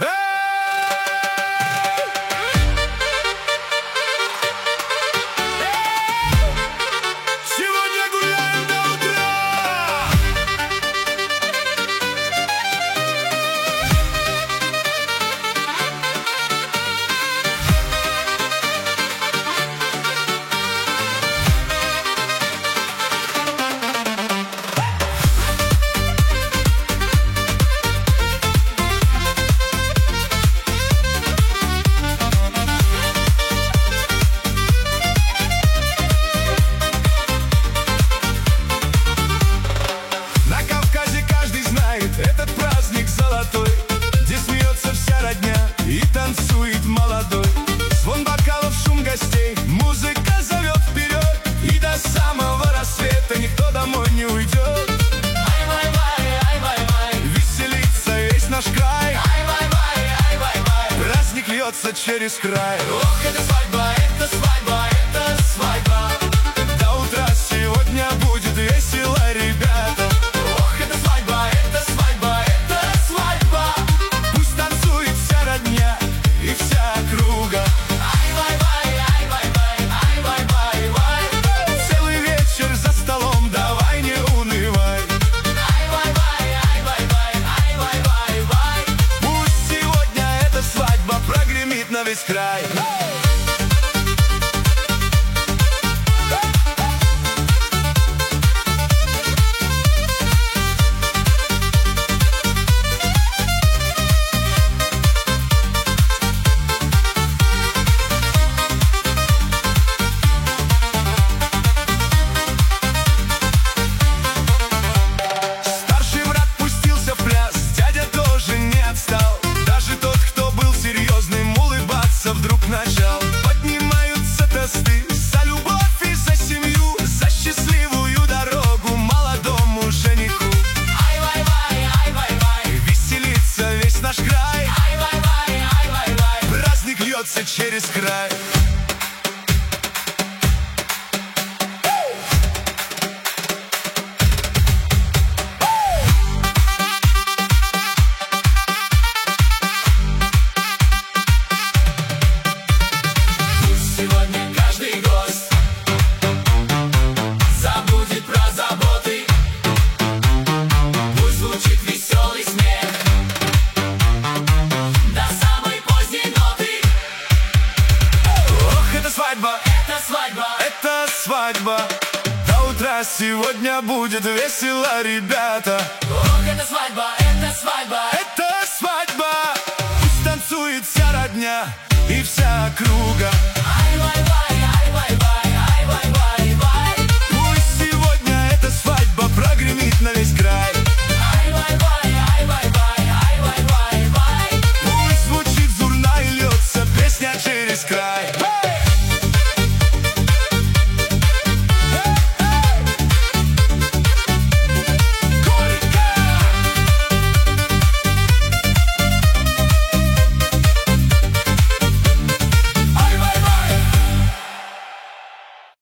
Сегодня гуляем до утра. Этот праздник золотой, где смеется вся родня и танцует молодой. Звон бокалов, шум гостей, музыка зовет вперед, и до самого рассвета никто домой не уйдет. Ай-вай-вай, веселится весь наш край. Ай-вай-вай, праздник льется через край. Ох, это свадьба, это свадьба, это свадьба. До утра сегодня будет весело, ребята. Ох, это свадьба, это свадьба, это свадьба. Пусть танцует вся родня и вся округа. Ай-вай-вай, ай-вай-вай, ай-вай-вай-вай. Целый вечер за столом, давай не унывай. Ай-вай-вай, ай-вай-вай, ай-вай-вай-вай. Пусть сегодня эта свадьба прогремит на весь край. Вдруг начал, поднимаются тосты за любовь и за семью, за счастливую дорогу молодому жениху. Ай-вай-вай, ай-вай-вай, веселится весь наш край. Ай-вай-вай, ай-вай-вай, праздник льется через край. Это свадьба, до утра сегодня будет весело, ребята. Ох, это свадьба, это свадьба, это свадьба. Пусть танцует вся родня и вся округа. Ай-вай-вай, ай-вай-вай, ай-вай-вай-вай. Пусть сегодня эта свадьба прогремит на весь край. Ай-вай-вай, ай-вай-вай, ай-вай-вай-вай. Пусть звучит зурна и льется песня через край.